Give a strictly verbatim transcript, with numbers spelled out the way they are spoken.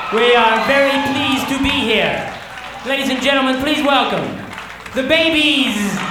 We are very pleased to be here. Ladies and gentlemen, please welcome the Babies.